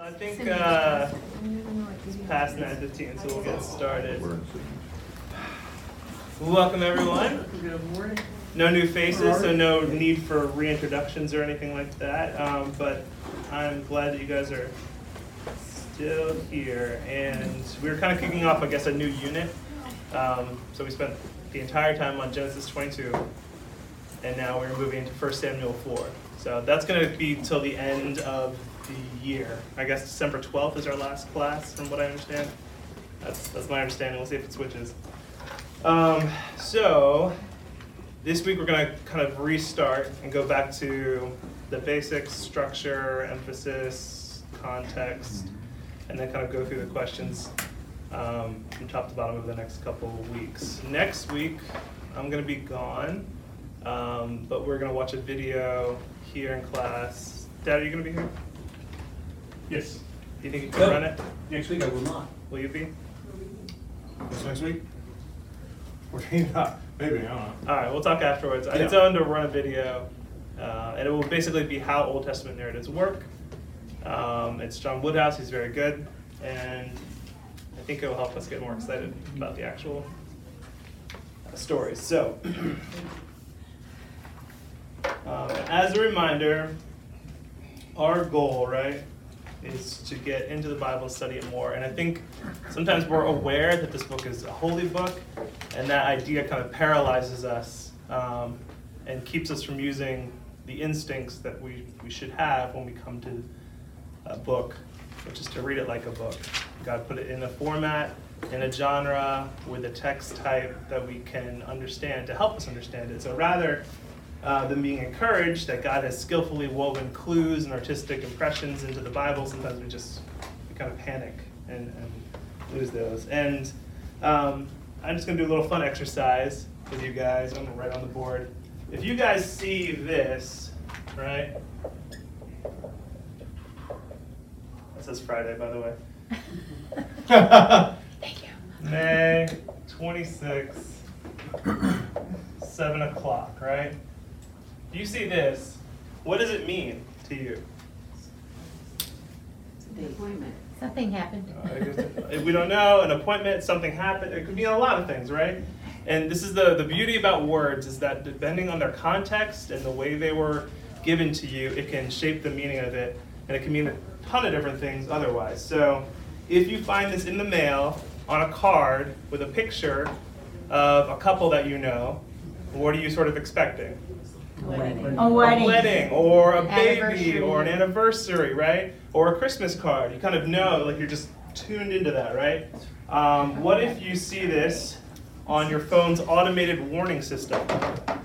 I think it's past 9:15, so we'll get started. Welcome, everyone. Good morning. No new faces, so no need for reintroductions or anything like that. But I'm glad that you guys are still here. And we're kind of kicking off, I guess, a new unit. So we spent the entire time on Genesis 22, and now we're moving to 1 Samuel 4. So that's going to be till the end of the year. I guess December 12th is our last class, from what I understand. That's my understanding. We'll see if it switches. So this week we're going to kind of restart and go back to the basics, structure, emphasis, context, and then kind of go through the questions from top to bottom over the next couple of weeks. Next week I'm going to be gone, but we're going to watch a video here in class. Dad, are you going to be here? Yes. Do you think you can run it? Next week I will not. Will you be? This next week? Maybe, I don't know. All right, we'll talk afterwards. Yeah. It's on to run a video, and it will basically be how Old Testament narratives work. It's John Woodhouse, he's very good, and I think it will help us get more excited about the actual stories. So, as a reminder, our goal, right, is to get into the Bible, study it more. And I think sometimes we're aware that this book is a holy book, and that idea kind of paralyzes us and keeps us from using the instincts that we should have when we come to a book, which is to read it like a book. God put it in a format, in a genre, with a text type that we can understand to help us understand it. So rather than being encouraged that God has skillfully woven clues and artistic impressions into the Bible, sometimes we kind of panic and lose those. And I'm just going to do a little fun exercise with you guys. I'm going to write on the board. If you guys see this, right? That says Friday, by the way. Thank you. May 26th, 7 o'clock, right? If you see this, what does it mean to you? The appointment. Something happened. If we don't know, an appointment, something happened. It could mean a lot of things, right? And this is the beauty about words, is that depending on their context and the way they were given to you, it can shape the meaning of it, and it can mean a ton of different things otherwise. So if you find this in the mail on a card with a picture of a couple that you know, what are you sort of expecting? Wedding. A wedding, or a baby, Anniversary. or an anniversary, right? Or a Christmas card. You kind of know, like you're just tuned into that, right? What if you see this on your phone's automated warning system? Got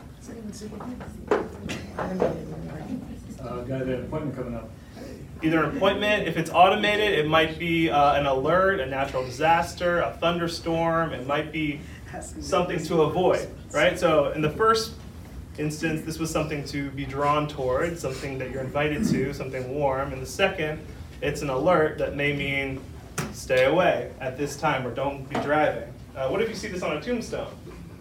an appointment coming up. Either an appointment, if it's automated, it might be an alert, a natural disaster, a thunderstorm, it might be something to avoid, right? So in the first instance, this was something to be drawn towards, something that you're invited to, something warm. In the second, it's an alert that may mean stay away at this time or don't be driving. What if you see this on a tombstone?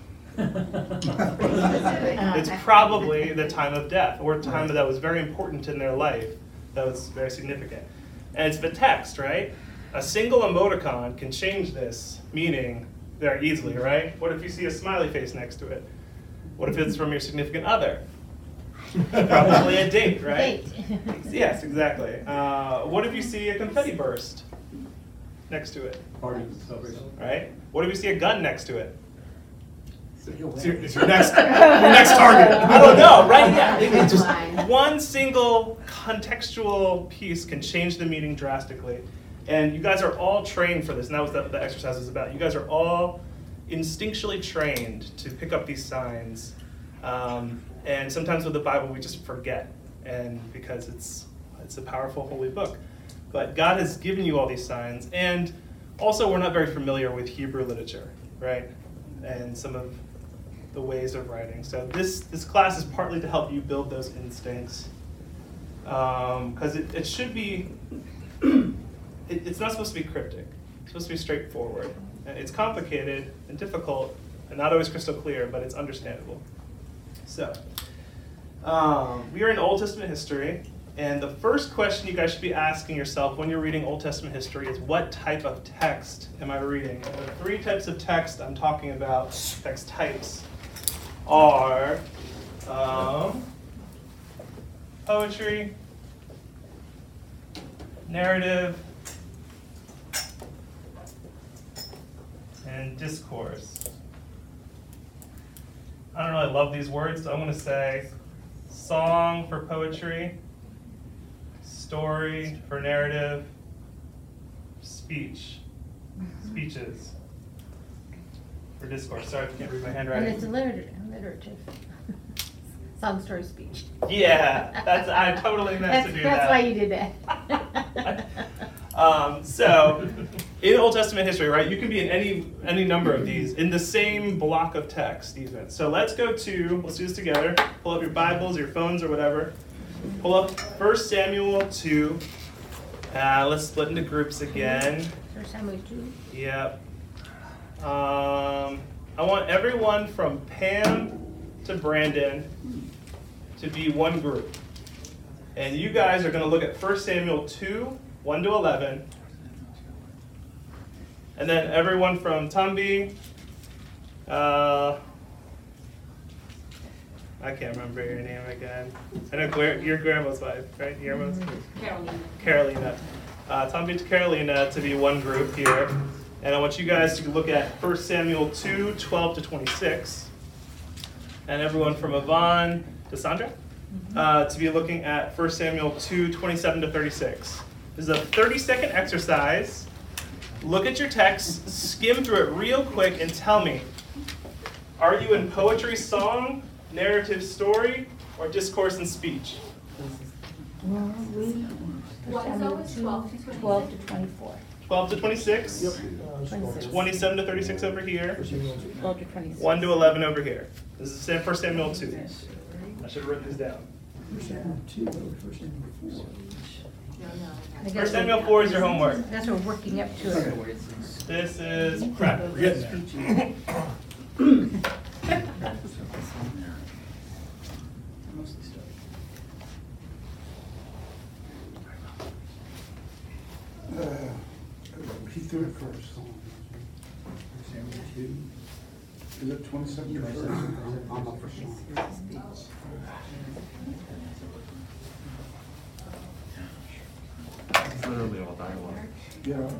It's probably the time of death, or a time that was very important in their life, that was very significant. And it's the text, right? A single emoticon can change this meaning very easily, right? What if you see a smiley face next to it? What if it's from your significant other? Probably a date, right? Date. Yes, exactly. What if you see a confetti burst next to it, Party celebration. right? What if you see a gun next to it? It's your next target. I don't know, right? Yeah, it's just Line. one single contextual piece can change the meaning drastically. And you guys are all trained for this, and that was what the exercise is about. You guys are all instinctually trained to pick up these signs. And sometimes with the Bible, we just forget, and because it's a powerful, holy book. But God has given you all these signs, and also we're not very familiar with Hebrew literature, right? And some of the ways of writing. So this class is partly to help you build those instincts, because it should be, it's not supposed to be cryptic. It's supposed to be straightforward. It's complicated and difficult and not always crystal clear, but it's understandable. So, we are in Old Testament history, And the first question you guys should be asking yourself when you're reading Old Testament history is, what type of text am I reading? And the three types of text I'm talking about, text types, are poetry, narrative, and discourse. I don't really love these words, so I'm going to say song for poetry, story for narrative, speeches for discourse. Sorry, I can't read my And handwriting. it's alliterative. Song, story, speech. Yeah, I totally meant to do that. That's why you did that. So, in Old Testament history, right, you can be in any number of these, in the same block of text even. So let's do this together. Pull up your Bibles, your phones, or whatever. Pull up 1 Samuel 2. Let's split into groups again. 1 Samuel 2. Yep. I want everyone from Pam to Brandon to be one group. And you guys are going to look at 1 Samuel 2, 1 to 11. And then everyone from Tumby, I can't remember your name again. I know your grandma's wife, right? Guillermo's? Carolina. Tumby to Carolina to be one group here. And I want you guys to look at 1 Samuel 2, 12 to 26. And everyone from Yvonne to Sandra to be looking at 1 Samuel 2, 27 to 36. This is a 30-second exercise. Look at your text, skim through it real quick, and tell me, are you in poetry, song, narrative, story, or discourse and speech? Well, What zone is 12 to 26? 12 to 24. 12 to 26, 26. 27 to 36 over here, 12 to 26. 1 to 11 over here. This is 1 Samuel 2. I should have written this down. I guess 1 Samuel 4 is your homework. That's what we're working up to it. This is prep. We're getting there. He threw it first. Is it 27 or 30? I'm up for song. It's literally all dialogue. Yeah.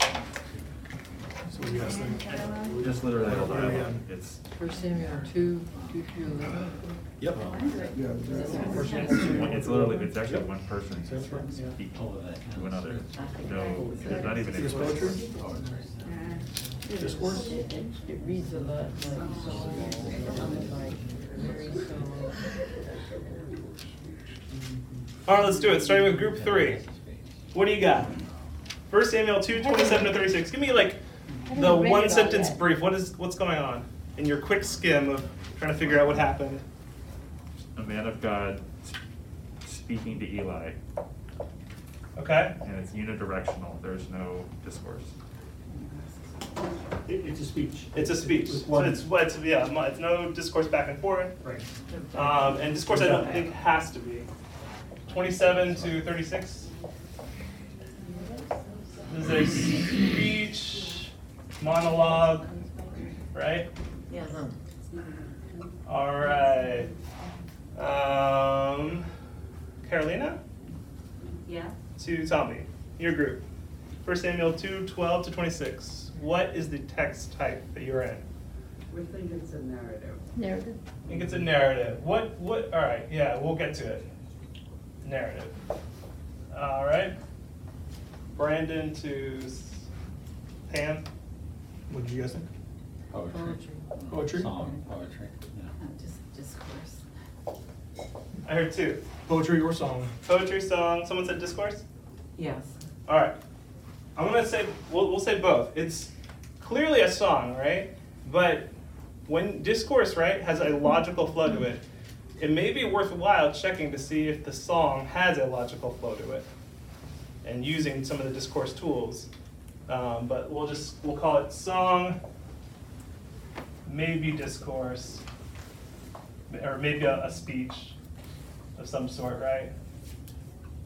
So you guys think? Just literally all dialogue. It's 1 Samuel 2, 2 through 11. Yep. Yeah. it's literally it's actually one person speaking to another. No, there's not even any Is poetry? Discourse? It reads a lot like songs, like Mary song. All right, let's do it. Starting with group 3. What do you got? 1 Samuel 2, 27 to 36. Give me like the haven't read it all one sentence yet. brief. What's going on in your quick skim of trying to figure out what happened? a man of God speaking to Eli, Okay? and it's unidirectional. There's no discourse. It's a speech. It's a speech. With So one- it's no discourse back and forth. Right. And discourse I don't think has to be. 27 to 36. This is a speech, monologue, right? Yes. All right. Carolina Yeah. to Tommy, your group. 1 Samuel 2, 12 to 26. What is the text type that you're in? We think it's a narrative. Narrative. I think it's a narrative. All right, yeah, we'll get to it. Narrative. All right. Brandon to Pam. What did you guys think? Poetry. Poetry? Song, poetry. Just discourse. I heard two. Poetry or song? Poetry, song. Someone said discourse? Yes. All right. I'm gonna say we'll say both. It's clearly a song, right? But when discourse, right, has a logical flow to it, it may be worthwhile checking to see if the song has a logical flow to it, and using some of the discourse tools. But we'll call it song, maybe discourse, or maybe a speech of some sort, right?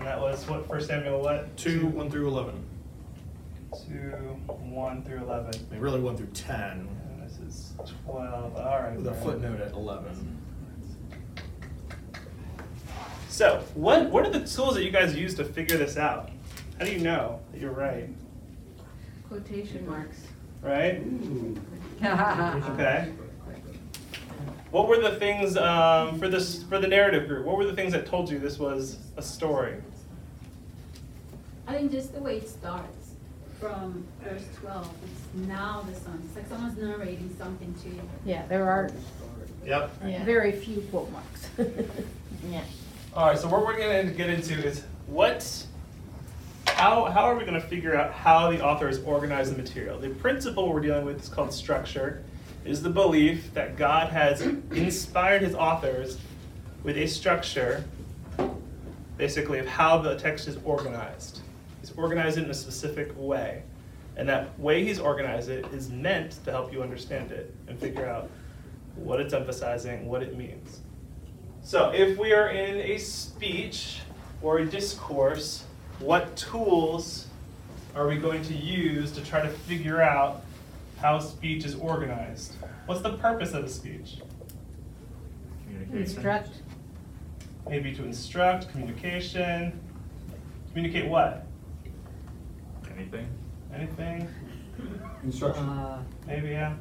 And that was what, 1 Samuel what? 2, 1 through 11. 2, 1 through 11. I mean, really 1 through 10, And this is 12, all right. with a Brian. footnote at 11. So, what are the tools that you guys use to figure this out? How do you know that you're right? Quotation marks. Right? Okay. What were the things for the narrative group? What were the things that told you this was a story? I think just the way it starts, from verse 12, it's now the sun. It's like someone's narrating something to you. Yeah, there are Yep. very few quote marks. Yeah. All right. So what we're going to get into is how are we going to figure out how the author has organized the material? The principle we're dealing with is called structure. Is the belief that God has inspired his authors with a structure, basically, of how the text is organized. He's organized it in a specific way. And that way he's organized it is meant to help you understand it and figure out what it's emphasizing, what it means. So if we are in a speech or a discourse, what tools are we going to use to try to figure out how speech is organized? What's the purpose of a speech? Communication. Instruct. Maybe to instruct, communication. Communicate what? Anything? Anything? Instruction. Maybe, yeah.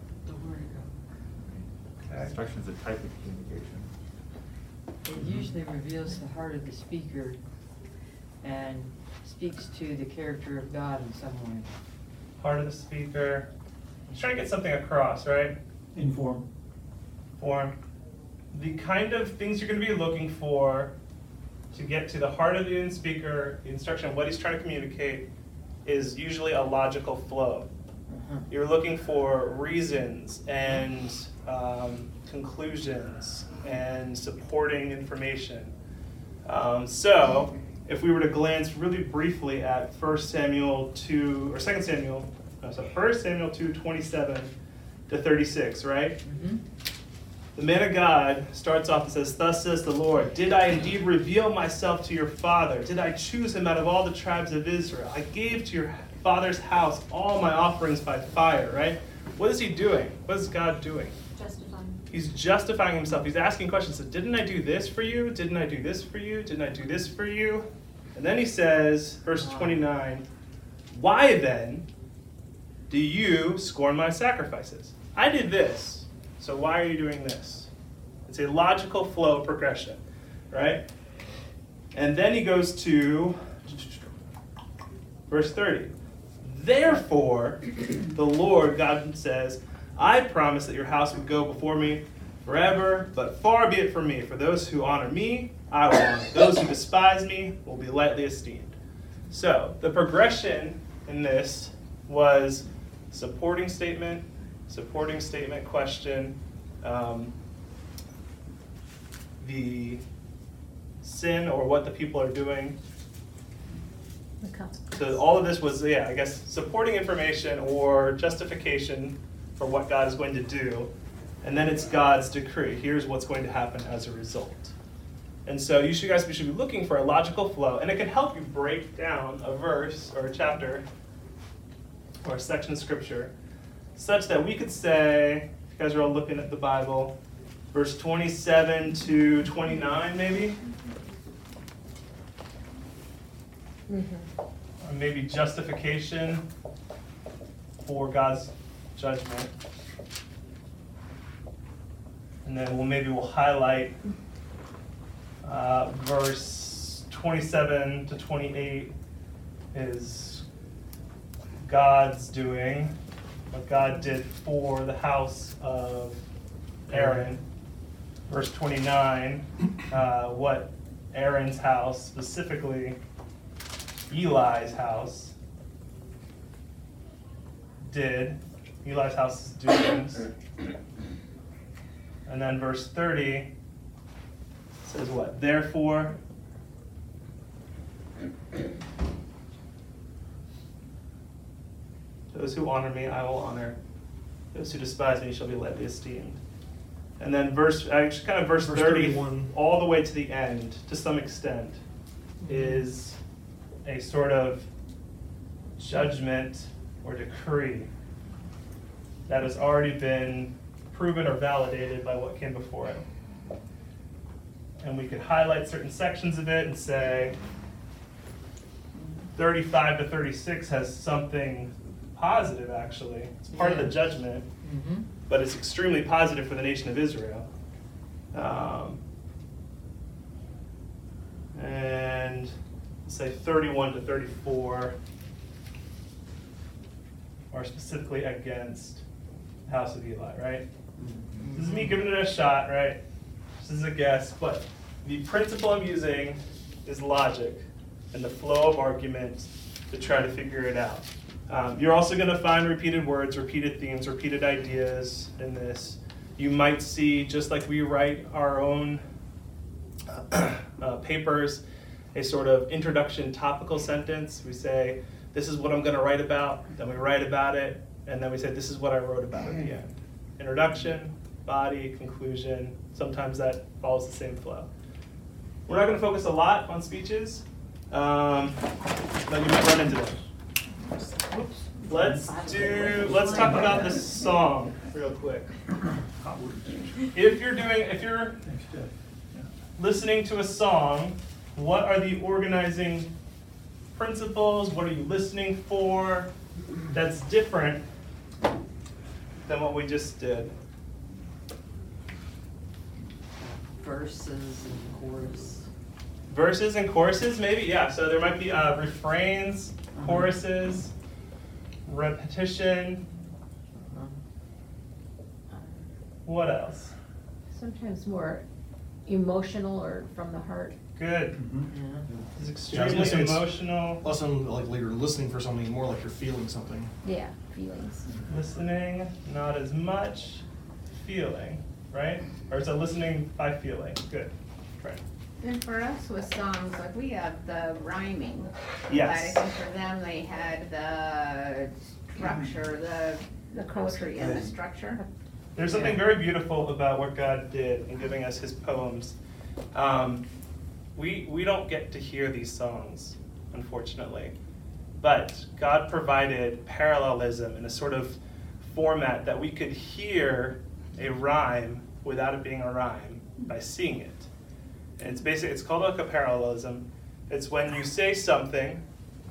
Okay. Instruction is a type of communication. It usually reveals the heart of the speaker and speaks to the character of God in some way. Part of the speaker. He's trying to get something across, right? Inform. Form. The kind of things you're going to be looking for to get to the heart of the speaker, the instruction, what he's trying to communicate, is usually a logical flow. You're looking for reasons and conclusions and supporting information. So, if we were to glance really briefly at 1 Samuel 2, or 2 Samuel, no, so 1 Samuel 2, 27 to 36, right? The man of God starts off and says, "Thus says the Lord, did I indeed reveal myself to your father? Did I choose him out of all the tribes of Israel? I gave to your father's house all my offerings by fire," right? What is he doing? What is God doing? Justifying. He's justifying himself. He's asking questions. So, didn't I do this for you? Didn't I do this for you? Didn't I do this for you? And then he says, verse 29, "Why then do you scorn my sacrifices? I did this, so why are you doing this?" It's a logical flow progression, right? And then he goes to verse 30. "Therefore, the Lord God says, I promised that your house would go before me forever, but far be it from me. For those who honor me, I will honor. Those who despise me will be lightly esteemed." So, the progression in this was supporting statement, question, the sin or what the people are doing. The consequence. So all of this was, I guess, supporting information or justification for what God is going to do. And then it's God's decree. Here's what's going to happen as a result. And so you should be looking for a logical flow, and it can help you break down a verse or a chapter or a section of scripture such that we could say, if you guys are all looking at the Bible, verse 27 to 29 maybe? Or maybe justification for God's judgment. And then we'll highlight verse 27 to 28 is God's doing, what God did for the house of Aaron. Verse 29, what Aaron's house, specifically Eli's house, did. Eli's house's doings. And then verse 30 says what? "Therefore, those who honor me, I will honor. Those who despise me shall be lightly esteemed." And then verse 30, 31. all the way to the end, to some extent, is a sort of judgment or decree that has already been proven or validated by what came before it. And we could highlight certain sections of it and say 35 to 36 has something positive, actually. It's part of the judgment, but it's extremely positive for the nation of Israel. And say 31 to 34 are specifically against the house of Eli, right? This is me giving it a shot, right? This is a guess, but the principle I'm using is logic and the flow of argument to try to figure it out. You're also going to find repeated words, repeated themes, repeated ideas in this. You might see, just like we write our own papers, a sort of introduction topical sentence. We say, this is what I'm going to write about, then we write about it, and then we say, this is what I wrote about at the end. Introduction, body, conclusion. Sometimes that follows the same flow. We're not going to focus a lot on speeches, but you might run into them. Let's talk about this song real quick. If you're listening to a song, what are the organizing principles? What are you listening for that's different than what we just did? Verses and chorus. Verses and choruses, maybe? Yeah, so there might be refrains, choruses, repetition. What else? Sometimes more emotional or from the heart. Good. It's Yeah, I was extremely gonna say it's emotional. Less on like you're listening for something, more like you're feeling something. Yeah, feelings. Listening, not as much. Feeling, right? Or is it listening by feeling? Good. Right. And for us with songs, like we have the rhyming. Yes. But I think for them, they had the structure, the poetry and the structure. There's something very beautiful about what God did in giving us his poems. We don't get to hear these songs, unfortunately. But God provided parallelism in a sort of format that we could hear a rhyme without it being a rhyme by seeing it. And it's called like a parallelism. It's when you say something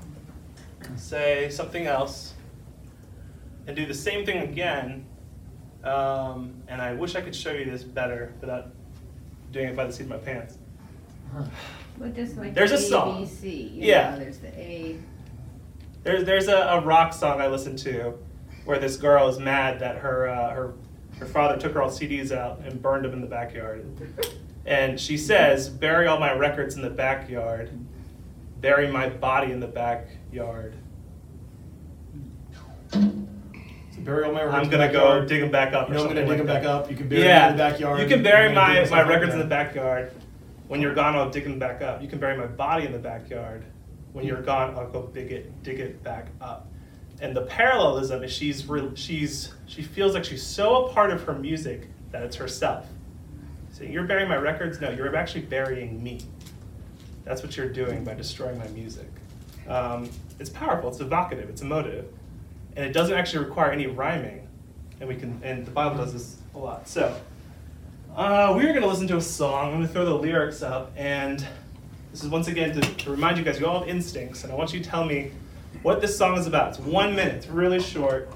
else, and do the same thing again. And I wish I could show you this better without doing it by the seat of my pants. But just like There's a A, song. B, C. Yeah. There's the A. There's a rock song I listened to where this girl is mad that her father took her all CDs out and burned them in the backyard. And she says, bury all my records in the backyard, bury my body in the backyard. So bury all my records I'm gonna go dig them back up. You or know, I'm gonna something dig them like back that. up. You can bury them in the backyard. You can bury I'm gonna dig my myself records in up the backyard. When you're gone, I'll dig them back up. You can bury my body in the backyard. When you're gone, I'll go dig it back up. And the parallelism is she feels like she's so a part of her music that it's herself. So you're burying my records? No, you're actually burying me. That's what you're doing by destroying my music. It's powerful, it's evocative, it's emotive. And it doesn't actually require any rhyming. And the Bible does this a lot. So we're gonna listen to a song. I'm gonna throw the lyrics up, and this is once again to remind you guys, you all have instincts, and I want you to tell me what this song is about. It's 1 minute, it's really short.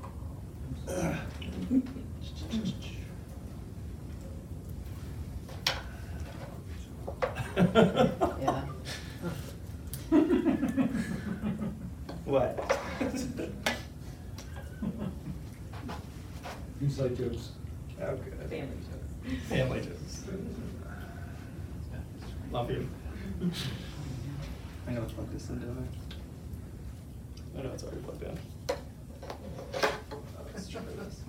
Yeah. What? Inside jokes. Oh, good. Family jokes. Love you. I'm gonna plug this in, don't I? I know it's already plugged in. Let's try this.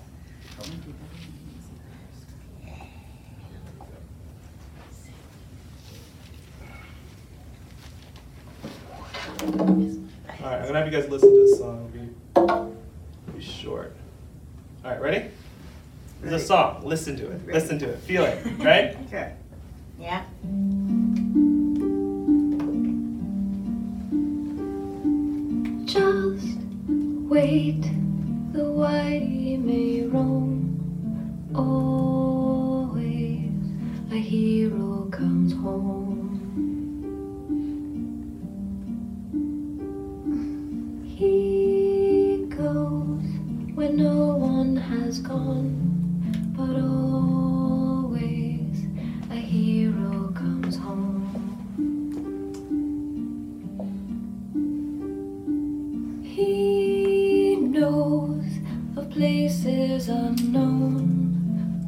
Alright, I'm gonna have you guys listen to this song. It'll be short. Alright, ready? There's a song. Listen to it. Listen to it. Feel it. Right? Okay. Yeah. wait, the whitey may roam. Always a hero comes home. He goes where no one has gone, but always a hero comes home. He knows of places unknown,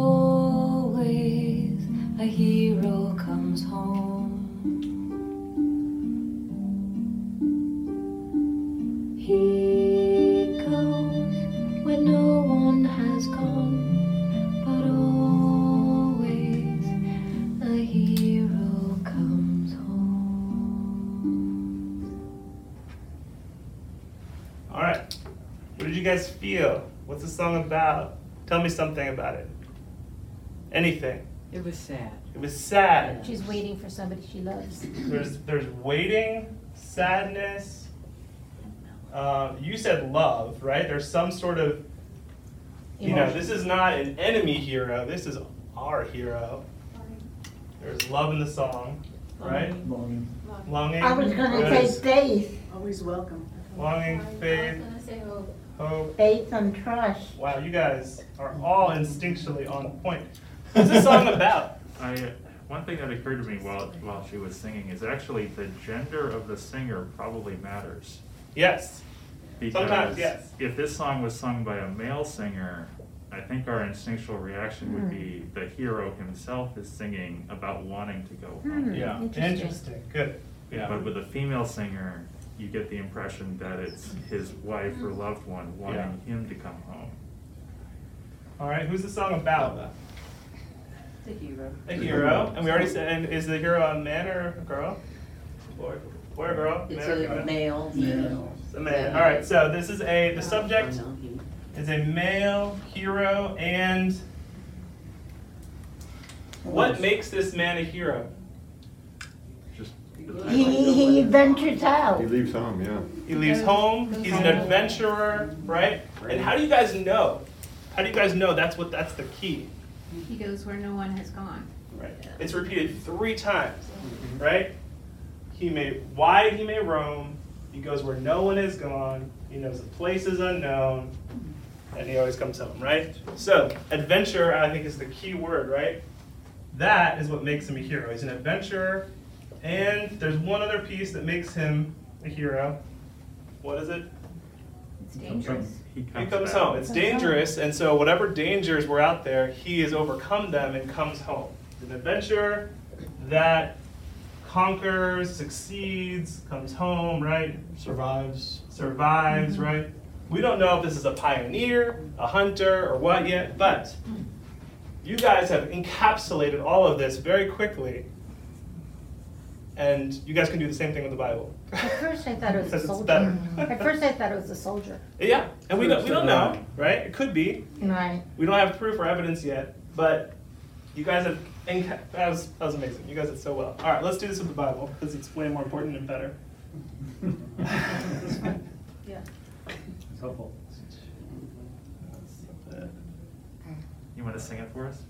always a hero comes home. He goes where no one has gone, but always a hero comes home. All right. What did you guys feel? What's the song about? Tell me something about it. Anything. It was sad. It was sad. She's waiting for somebody she loves. There's waiting, sadness. You said love, right? There's some sort of, this is not an enemy hero. This is our hero. There's love in the song, right? Longing. I was gonna Good. say faith, Always welcome. Longing, I faith, was gonna say hope. hope. faith and trust. Wow, you guys are all instinctually on point. What's this song about? One thing that occurred to me while she was singing is actually the gender of the singer probably matters. Yes. Sometimes, Because yes. if this song was sung by a male singer, I think our instinctual reaction would be the hero himself is singing about wanting to go home. Yeah. Interesting. Good. Yeah. But with a female singer, you get the impression that it's his wife or loved one wanting him to come home. All right. Who's the song about? The hero. A hero. And we already said, and is the hero a man or a girl? Boy or girl? It's Man or a female? male. It's a man. All right. So this is the subject is a male hero, and what makes this man a hero? Just He ventures out. He leaves home, yeah. He leaves home. He's an adventurer, right? And how do you guys know? How do you guys know that's the key? He goes where no one has gone. Right. It's repeated 3 times, right? Wide he may roam. He goes where no one has gone. He knows the place is unknown, and he always comes home, right? So adventure, I think, is the key word, right? That is what makes him a hero. He's an adventurer, and there's one other piece that makes him a hero. What is it? It's dangerous. He comes home. It's dangerous, and so whatever dangers were out there, he has overcome them and comes home. An adventurer that conquers, succeeds, comes home, right? Survives. Survives, right? We don't know if this is a pioneer, a hunter, or what yet, but you guys have encapsulated all of this very quickly, and you guys can do the same thing with the Bible. At first I thought it was a Because it's soldier. better. At first I thought it was a soldier. Yeah, and we don't know, right? It could be. Right. We don't have proof or evidence yet, but you guys have, that was amazing. You guys did so well. All right, let's do this with the Bible, because it's way more important and better. Yeah. It's helpful. You want to sing it for us?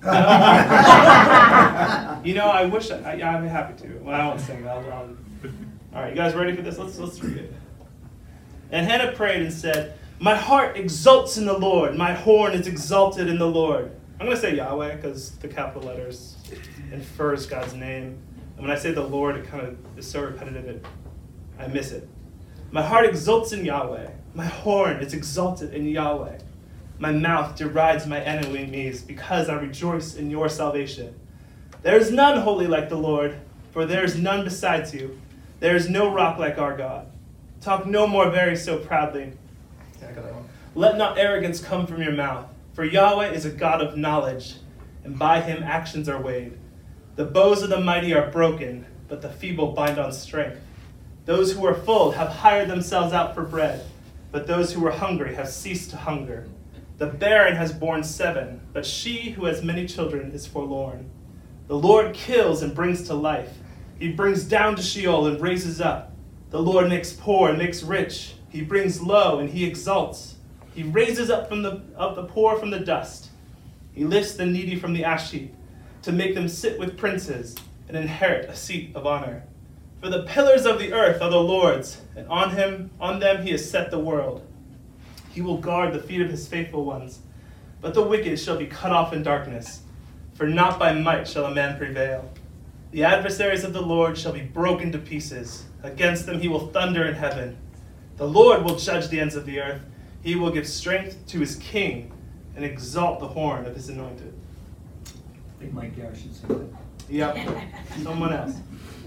I wish I'm happy to. Well, I won't sing. All right, you guys ready for this? Let's read it. And Hannah prayed and said, "My heart exults in the Lord. My horn is exalted in the Lord." I'm going to say Yahweh because the capital letters infers God's name. And when I say the Lord, it kind of is so repetitive I miss it. My heart exults in Yahweh. My horn is exalted in Yahweh. My mouth derides my enemies because I rejoice in your salvation. There is none holy like the Lord, for there is none besides you. There is no rock like our God. Talk no more very so proudly. Let not arrogance come from your mouth, for Yahweh is a God of knowledge, and by him actions are weighed. The bows of the mighty are broken, but the feeble bind on strength. Those who are full have hired themselves out for bread, but those who are hungry have ceased to hunger. The barren has borne 7, but she who has many children is forlorn. The Lord kills and brings to life. He brings down to Sheol and raises up. The Lord makes poor and makes rich. He brings low and he exalts. He raises up the poor from the dust. He lifts the needy from the ash heap to make them sit with princes and inherit a seat of honor. For the pillars of the earth are the Lord's, and on them he has set the world. He will guard the feet of his faithful ones, but the wicked shall be cut off in darkness, for not by might shall a man prevail. The adversaries of the Lord shall be broken to pieces. Against them he will thunder in heaven. The Lord will judge the ends of the earth. He will give strength to his king and exalt the horn of his anointed. I think Mike Garrett should say that. Yep. Someone else.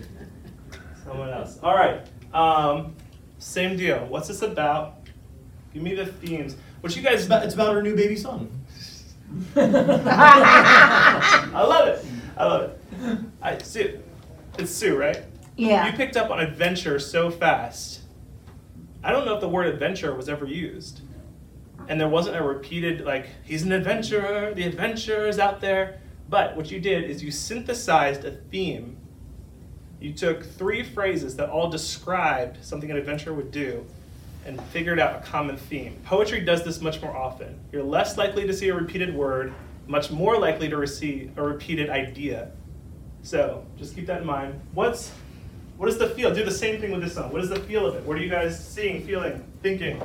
All right. Same deal. What's this about? Give me the themes. What you guys... It's about our new baby son. I love it. Sue. It's Sue, right? Yeah. You picked up on adventure so fast. I don't know if the word adventure was ever used. And there wasn't a repeated, he's an adventurer, the adventurer is out there. But what you did is you synthesized a theme. You took 3 phrases that all described something an adventurer would do and figured out a common theme. Poetry does this much more often. You're less likely to see a repeated word, much more likely to receive a repeated idea. So just keep that in mind. What is the feel? Do the same thing with this song. What is the feel of it? What are you guys seeing, feeling, thinking?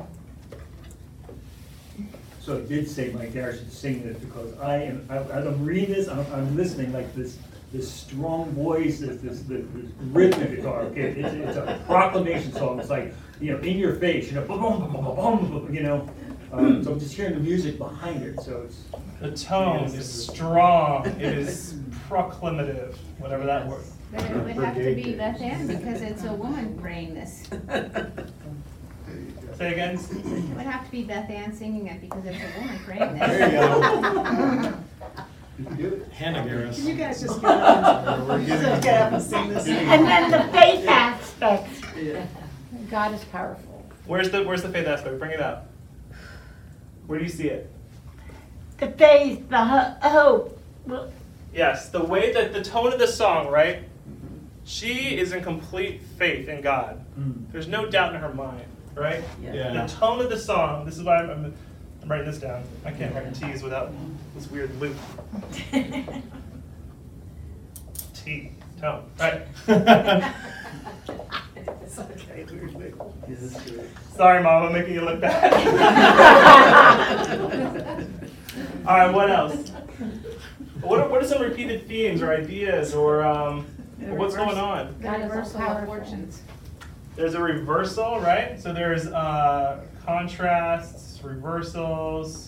So I did say Mike Garrett should sing this because as I'm reading this, I'm listening like this strong voice, this rhythmic guitar. Okay, it's a proclamation song. It's like, in your face, boom, boom, boom, boom, boom, so I'm just hearing the music behind it. So it's the tone is strong. It is proclamative, whatever that word. But it would have to be Beth Ann because it's a woman praying this. Say again. It would have to be Beth Ann singing it because it's a woman praying this. There you go. Hannah Garris. You guys just get up and sing this. And then the faith aspect. God is powerful. Where's the faith aspect? Bring it up. Where do you see it? The faith, the hope. Yes, the way that the tone of the song, right? She is in complete faith in God. There's no doubt in her mind, right? Yeah. The tone of the song, this is why I'm writing this down. I can't write T's without this weird loop. T, tone, right? It's okay, weird loop. Sorry, Mom, I'm making you look bad. All right, what else? What are some repeated themes or ideas or what's going on? The reversal of fortunes. There's a reversal, right? So there's contrasts, reversals.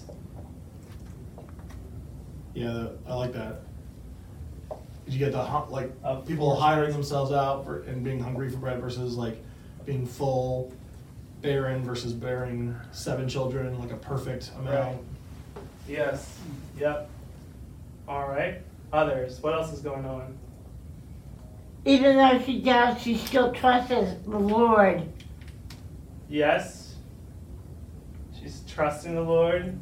Yeah, I like that. Did you get the people hiring themselves out and being hungry for bread versus being full, barren versus bearing 7 children, a perfect amount. Right. Yes. Yep. All right. Others. What else is going on? Even though she doubts, she still trusts the Lord. Yes. She's trusting the Lord.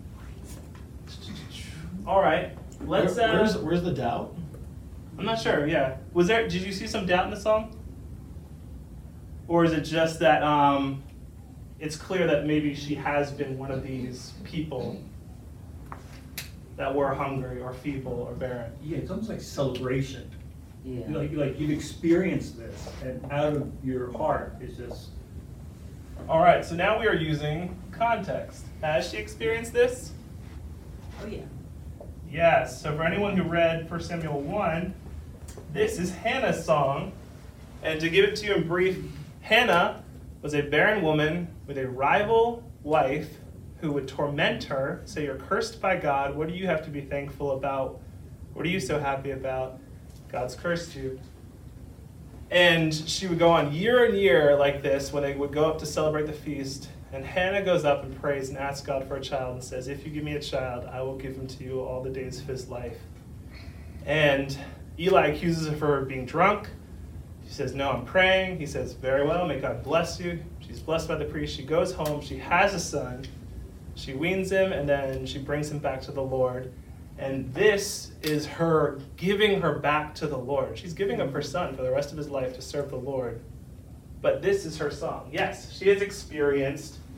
All right. Let's. Where's the doubt? I'm not sure. Yeah. Did you see some doubt in the song? Or is it just that it's clear that maybe she has been one of these people that were hungry or feeble or barren? Yeah, it's almost like celebration. Yeah. Like you've experienced this, and out of your heart, it's just. All right. So now we are using context. Has she experienced this? Oh, yeah. Yes. So for anyone who read 1 Samuel 1, this is Hannah's song. And to give it to you in brief, Hannah was a barren woman with a rival wife who would torment her, say, you're cursed by God. What do you have to be thankful about? What are you so happy about? God's cursed you. And she would go on year and year like this when they would go up to celebrate the feast. And Hannah goes up and prays and asks God for a child and says, if you give me a child, I will give him to you all the days of his life. And Eli accuses her of being drunk. She says, no, I'm praying. He says, very well, may God bless you. She's blessed by the priest. She goes home. She has a son. She weans him, and then she brings him back to the Lord. And this is her giving her back to the Lord. She's giving up her son for the rest of his life to serve the Lord. But this is her song. Yes, she has experienced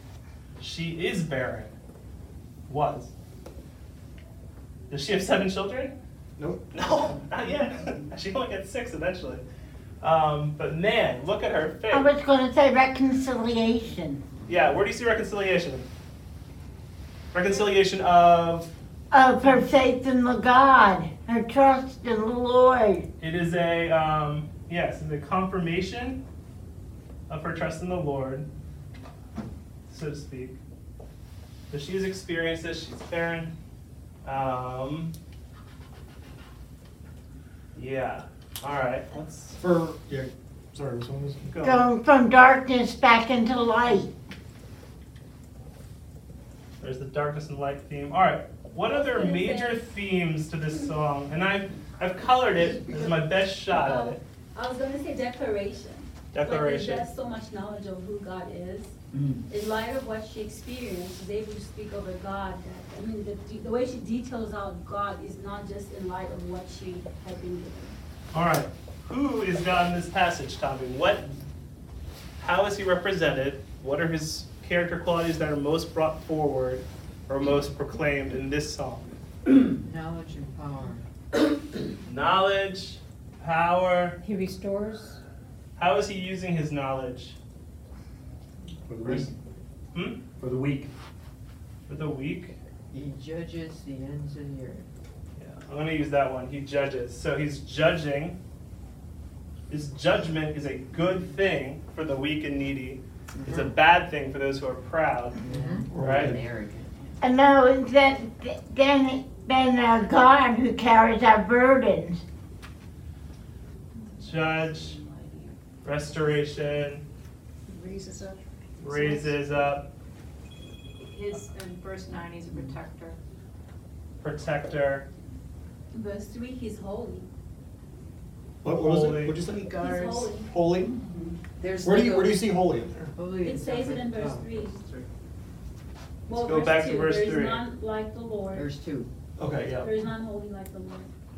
She is barren. Was. Does she have 7 children? Nope. No, not yet. She only gets 6 eventually. But man, look at her faith. I was going to say reconciliation. Yeah, where do you see reconciliation? Reconciliation of? Of her faith in the God, her trust in the Lord. It is a, yes, it's a confirmation of her trust in the Lord, so to speak. So she has experienced this, she's barren. Yeah, all right, let's Sorry, which one was it? go. Going from darkness back into light. There's the darkness and light theme. All right, what other major themes to this song? And I've colored it. This is my best shot at it. I was gonna say declaration. Declaration. But there's so much knowledge of who God is. In light of what she experienced, she's able to speak over God. That, I mean, the way she details out God is not just in light of what she had been given. All right, who is God in this passage, Tommy? How is he represented? What are his character qualities that are most brought forward or most proclaimed in this song? Knowledge and power. Knowledge, power. He restores. How is he using his knowledge? For the weak. For the weak. For the weak? He judges the ends of the earth. Yeah, I'm going to use that one. He judges. So he's judging. His judgment is a good thing for the weak and needy. It's a bad thing for those who are proud, right? And arrogant. And no, then God who carries our burdens. Judge, restoration, Raises up. raises up, His, in verse 9, he's a protector. protector. Verse 3, he's holy. What was it? Holy. What'd you say? He He's guards. holy. Holy? There's Where do like you see holy in there? Holy It is says it in separate. verse Oh, 3. Let's go back to verse There 3. is none like the Lord. Verse 2. Okay, yeah. There is none holy like the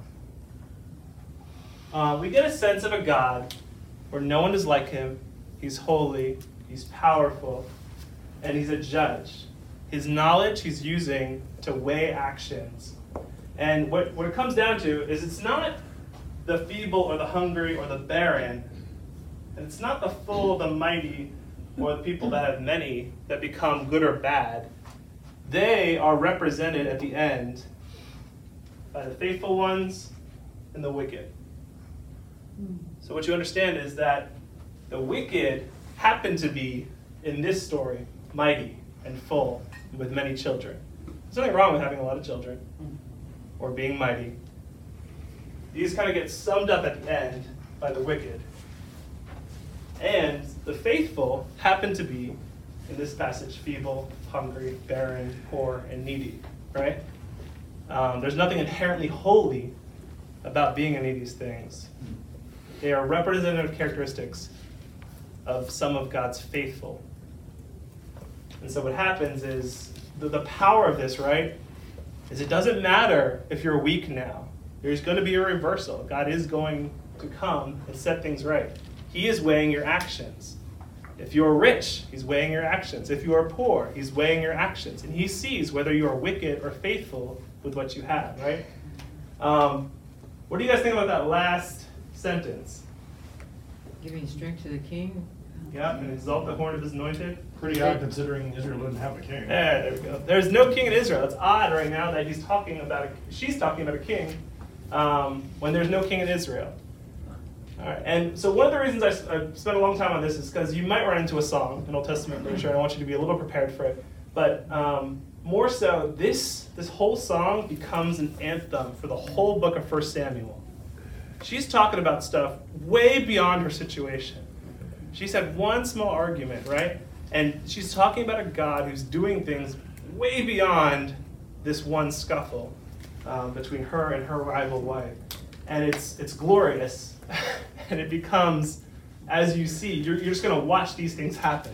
Lord. We get a sense of a God where no one is like him. He's holy, he's powerful, and he's a judge. His knowledge he's using to weigh actions. And what it comes down to is it's not the feeble or the hungry or the barren, and it's not the full, the mighty, or the people that have many that become good or bad. They are represented at the end by the faithful ones and the wicked. So what you understand is that the wicked happen to be, in this story, mighty and full with many children. There's nothing wrong with having a lot of children or being mighty. These kind of get summed up at the end by the wicked. And the faithful happen to be, in this passage, feeble, hungry, barren, poor, and needy, right? There's nothing inherently holy about being any of these things. They are representative characteristics of some of God's faithful. And so what happens is, the power of this, right, is it doesn't matter if you're weak now. There's going to be a reversal. God is going to come and set things right. He is weighing your actions. If you are rich, he's weighing your actions. If you are poor, he's weighing your actions. And he sees whether you are wicked or faithful with what you have, right? What do you guys think about that last sentence? Giving strength to the king. Yeah, and exalt the horn of his anointed. Pretty odd considering Israel didn't have a king. There we go. There's no king in Israel. It's odd right now that she's talking about a king when there's no king in Israel. All right, and so one of the reasons I spent a long time on this is because you might run into a song in Old Testament literature, and I want you to be a little prepared for it. But more so, this whole song becomes an anthem for the whole book of 1 Samuel. She's talking about stuff way beyond her situation. She's had one small argument, right? And she's talking about a God who's doing things way beyond this one scuffle between her and her rival wife. And it's glorious. And it becomes, as you see, you're just going to watch these things happen.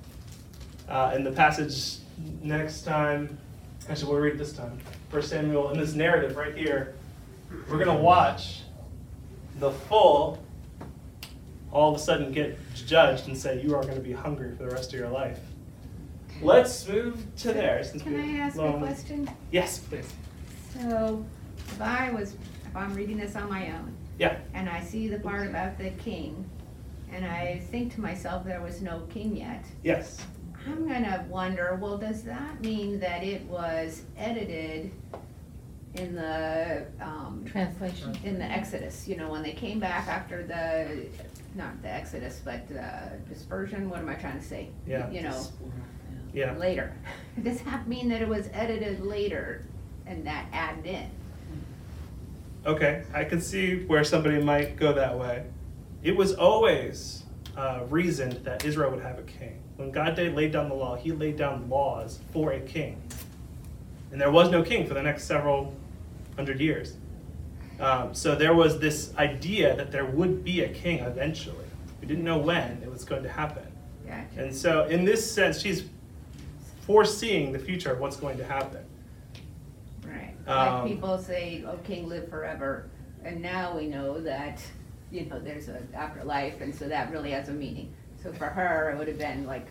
In the passage next time, actually we'll read it this time, 1 Samuel, in this narrative right here, we're going to watch the full all of a sudden get judged and say, you are going to be hungry for the rest of your life. let's move to there. Since Can I ask a question? Yes, please. So, if I'm reading this on my own, Yeah. and I see the part about the king, and I think to myself, there was no king yet, Yes. I'm gonna wonder, well, does that mean that it was edited in the, Translation. in the Exodus, when they came back after not the Exodus, but dispersion, what am I trying to say? Yeah. Yeah. Later. Does that mean that it was edited later and that added in? Okay, I can see where somebody might go that way. It was always reasoned that Israel would have a king. When God laid down the law, he laid down laws for a king. And there was no king for the next several hundred years. So there was this idea that there would be a king eventually. We didn't know when it was going to happen. Gotcha. And so in this sense, she's foreseeing the future of what's going to happen. Right. Like people say, oh, king live forever. And now we know that, there's an afterlife, and so that really has a meaning. So for her, it would have been like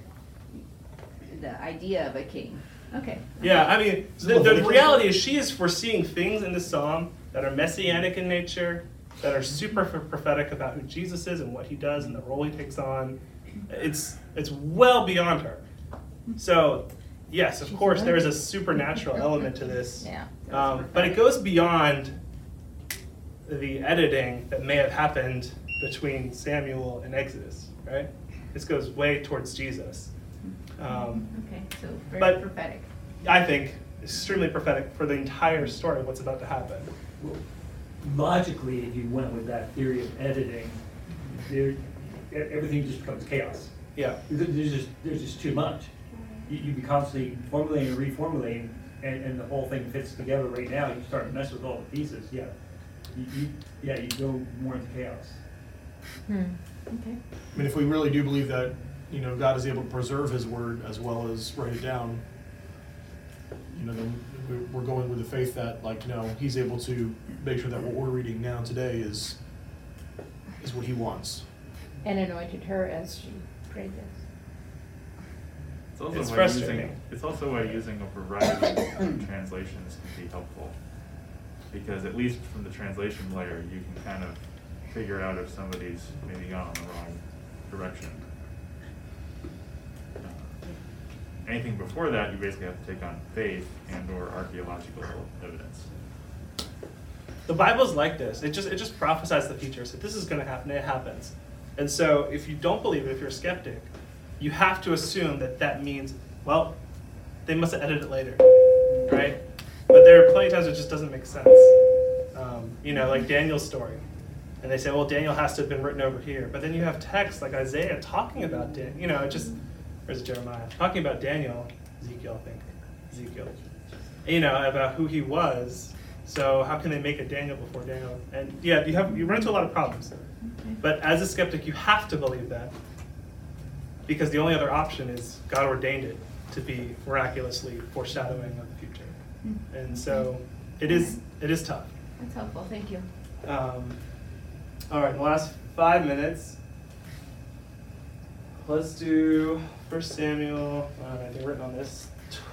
the idea of a king. Okay. Yeah, I mean, the reality is she is foreseeing things in the psalm that are messianic in nature, that are super prophetic about who Jesus is and what he does and the role he takes on. It's well beyond her. So, yes, of course, there is a supernatural element to this. Yeah. But it goes beyond the editing that may have happened between Samuel and Exodus, right? This goes way towards Jesus. Okay, so very but prophetic. I think extremely prophetic for the entire story of what's about to happen. Well, logically, if you went with that theory of editing, everything just becomes chaos. Yeah. There's just too much. You'd be constantly formulating and reformulating, and the whole thing fits together right now. You start to mess with all the pieces. Yeah. You go more into chaos. Okay. I mean, if we really do believe that, God is able to preserve his word as well as write it down, then we're going with the faith that, he's able to make sure that what we're reading now today is what he wants. And anointed her as she prayed this. It's frustrating. It's also why using a variety of translations can be helpful. Because at least from the translation layer, you can kind of figure out if somebody's maybe gone in the wrong direction. Anything before that, you basically have to take on faith and or archaeological evidence. The Bible's like this. It just prophesies the future. So this is going to happen. It happens. And so if you don't believe it, if you're a skeptic, you have to assume that means, well, they must have edited it later, right? But there are plenty of times it just doesn't make sense. Like Daniel's story. And they say, well, Daniel has to have been written over here. But then you have texts like Isaiah talking about Daniel. Where's Jeremiah? Talking about Daniel, Ezekiel, I think. About who he was. So how can they make a Daniel before Daniel? And yeah, you run into a lot of problems. But as a skeptic, you have to believe that. Because the only other option is God ordained it to be miraculously foreshadowing of the future. And so it is tough. That's helpful, thank you. All right, in the last 5 minutes, let's do 1 Samuel, I think written on this,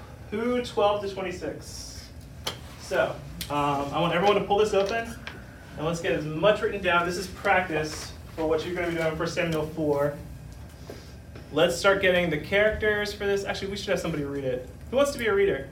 2:12-26. So, I want everyone to pull this open, and let's get as much written down. This is practice for what you're going to be doing in 1 Samuel 4. Let's start getting the characters for this. Actually, we should have somebody read it. Who wants to be a reader?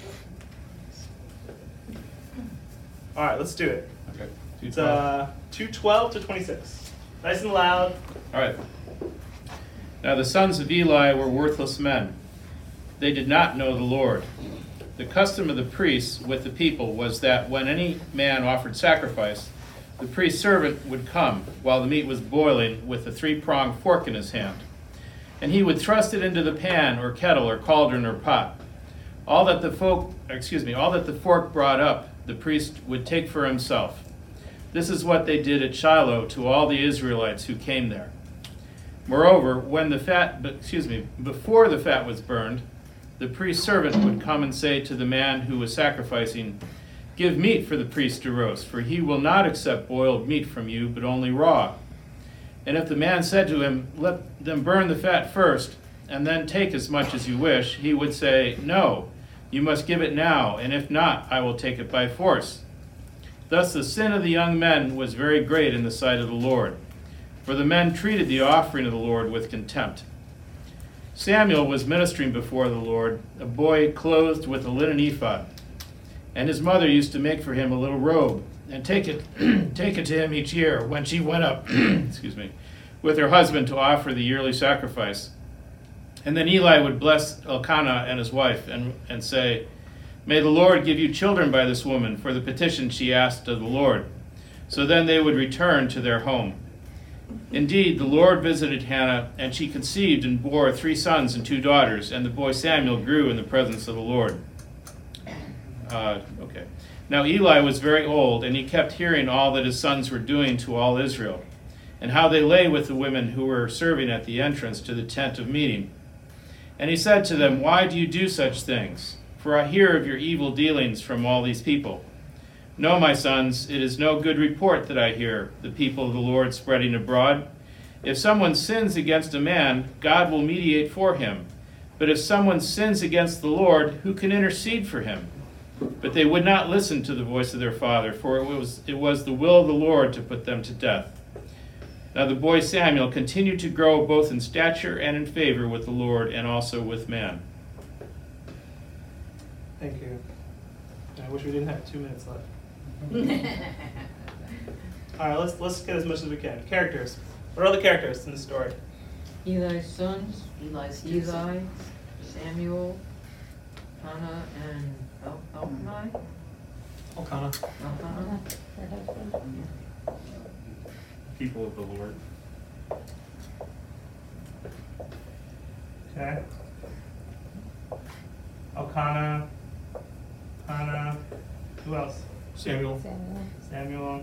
All right, let's do it. Okay. It's 2:12-26. Nice and loud. All right. Now the sons of Eli were worthless men. They did not know the Lord. The custom of the priests with the people was that when any man offered sacrifice, the priest's servant would come while the meat was boiling with a 3-pronged fork in his hand. And he would thrust it into the pan or kettle or cauldron or pot. All that the fork brought up, the priest would take for himself. This is what they did at Shiloh to all the Israelites who came there. Moreover, before the fat was burned, the priest's servant would come and say to the man who was sacrificing, "Give meat for the priest to roast, for he will not accept boiled meat from you, but only raw." And if the man said to him, "Let them burn the fat first," and then take as much as you wish, he would say, "No, you must give it now, and if not, I will take it by force." Thus the sin of the young men was very great in the sight of the Lord, for the men treated the offering of the Lord with contempt. Samuel was ministering before the Lord, a boy clothed with a linen ephod, and his mother used to make for him a little robe, and take it to him each year when she went up with her husband to offer the yearly sacrifice. And then Eli would bless Elkanah and his wife and say, "May the Lord give you children by this woman for the petition she asked of the Lord." So then they would return to their home. Indeed, the Lord visited Hannah, and she conceived and bore 3 sons and 2 daughters, and the boy Samuel grew in the presence of the Lord. Now Eli was very old, and he kept hearing all that his sons were doing to all Israel, and how they lay with the women who were serving at the entrance to the tent of meeting. And he said to them, "Why do you do such things? For I hear of your evil dealings from all these people. No, my sons, it is no good report that I hear, the people of the Lord spreading abroad. If someone sins against a man, God will mediate for him. But if someone sins against the Lord, who can intercede for him?" But they would not listen to the voice of their father, for it was the will of the Lord to put them to death. Now the boy Samuel continued to grow both in stature and in favor with the Lord and also with man. Thank you. I wish we didn't have 2 minutes left. All right, let's get as much as we can. Characters. What are all the characters in the story? Eli's sons, Eli, Samuel, Hannah, and Elkanah. Elkanah. Her husband. People of the Lord. Okay. Elkanah, Hannah, who else? Samuel. Samuel.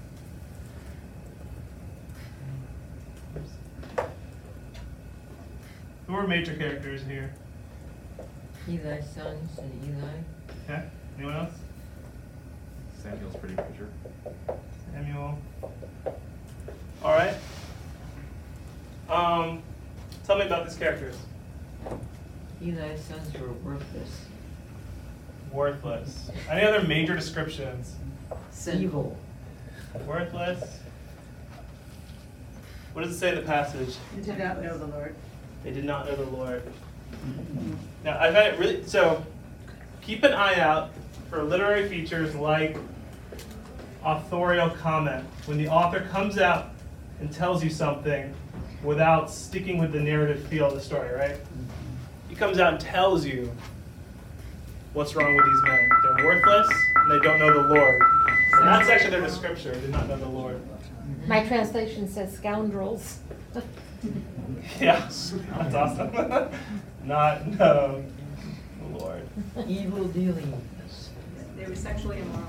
Who are major characters here? Eli's sons and Eli. Okay. Anyone else? Samuel's pretty major. Samuel. All right. Tell me about these characters. Eli's sons were worthless. Worthless. Any other major descriptions? Evil. Worthless. What does it say in the passage? They did not know the Lord. They did not know the Lord. Now, I find it really, so keep an eye out for literary features like authorial comment. When the author comes out and tells you something without sticking with the narrative feel of the story, right? He comes out and tells you what's wrong with these men. They're worthless and they don't know the Lord. And that's actually their description. They did not know the Lord. My translation says scoundrels. Yeah, that's awesome. Not know the Lord. Evil dealings. They were sexually immoral.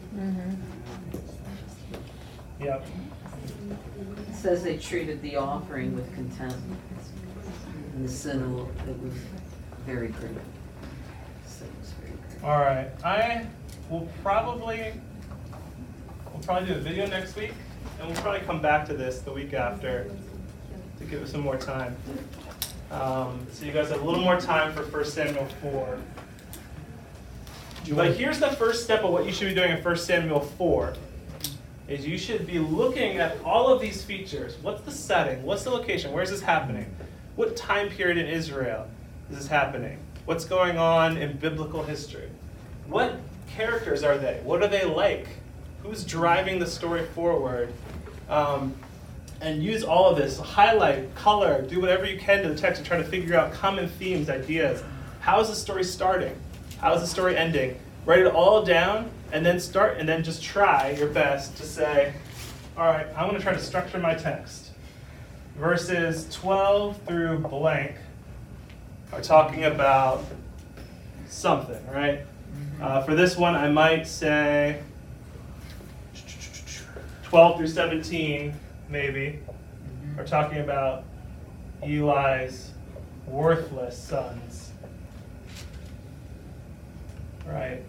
Yep. It says they treated the offering with contempt. And the sin, it was very great. Sin was very great. All right. We'll probably do a video next week, and we'll probably come back to this the week after to give it some more time. So you guys have a little more time for 1 Samuel 4. But here's the first step of what you should be doing in 1 Samuel 4. Is you should be looking at all of these features. What's the setting? What's the location? Where is this happening? What time period in Israel is this happening? What's going on in biblical history? What characters are they? What are they like? Who's driving the story forward? And use all of this, highlight, color, do whatever you can to the text to try to figure out common themes, ideas. How is the story starting? How is the story ending? Write it all down and then just try your best to say, all right, I want to try to structure my text. Verses 12 through blank are talking about something, right? For this one, I might say 12 through 17, maybe, are talking about Eli's worthless sons, right?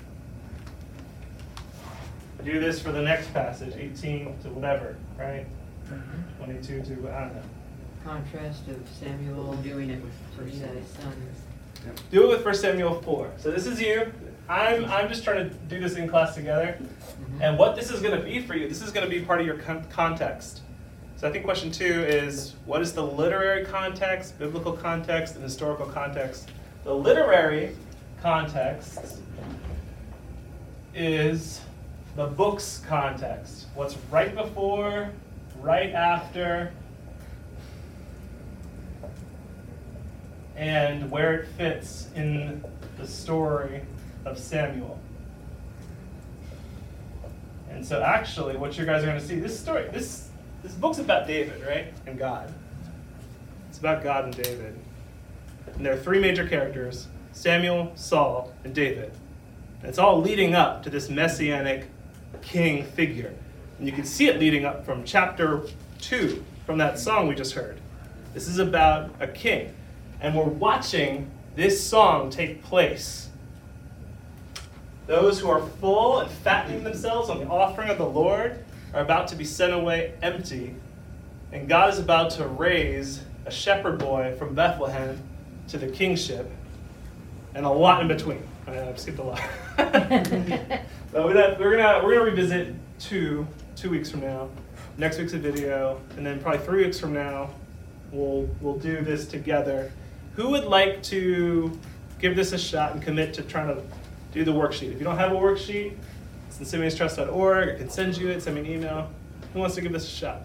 Do this for the next passage, 18 to whatever, right? 22 to, I don't know. contrast of Samuel doing it with first sons. Do it with 1 Samuel 4. So this is you. I'm just trying to do this in class together. And what this is going to be for you, this is going to be part of your context. So I think question 2 is, what is the literary context, biblical context, and historical context? The literary context is the book's context. What's right before, right after, and where it fits in the story of Samuel. And so actually what you guys are going to see, this story, this book's about David, right? And God. It's about God and David. And there are 3 major characters, Samuel, Saul, and David. And it's all leading up to this messianic king figure. And you can see it leading up from chapter 2, from that song we just heard. This is about a king. And we're watching this song take place. Those who are full and fattening themselves on the offering of the Lord are about to be sent away empty. And God is about to raise a shepherd boy from Bethlehem to the kingship, and a lot in between. I've skipped a lot. But we're gonna revisit 2 weeks from now. Next week's a video, and then probably 3 weeks from now, we'll do this together. Who would like to give this a shot and commit to trying to do the worksheet? If you don't have a worksheet, it's in simeonstrust.org. I can send you it, send me an email. Who wants to give this a shot?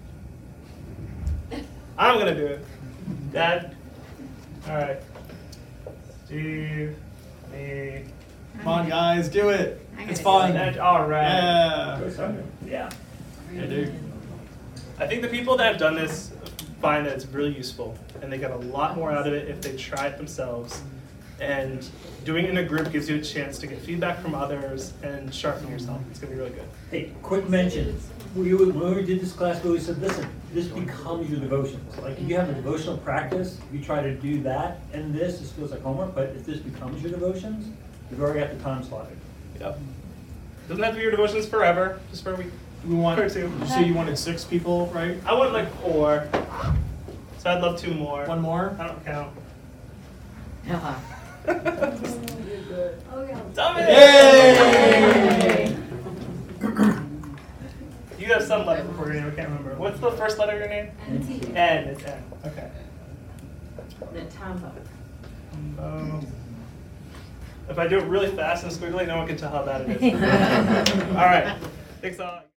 I'm going to do it. Dad? All right. Steve, me. Come on, guys, do it. I'm It's gonna fun. Dad, all right. Yeah. Yeah. Yeah, dude. I think the people that have done this find that it's really useful, and they get a lot more out of it if they try it themselves. And doing it in a group gives you a chance to get feedback from others and sharpen yourself. It's going to be really good. Hey, quick mention. When we did this class, we always said, listen, this becomes your devotions. Like, if you have a devotional practice, you try to do that, and this feels like homework, but if this becomes your devotions, you've already got the time slotted. Yep. Doesn't have to be your devotions forever, just for a week. We want. Or 2. You say you wanted 6 people, right? I want like 4. So I'd love 2 more. 1 more? I don't count. Oh, yeah. Dominic! Yay! You have some letter before your name, I can't remember. What's the first letter of your name? N-T. N, it's N. Okay. Natambo. If I do it really fast and squiggly, no one can tell how bad it is. All right. Thanks all.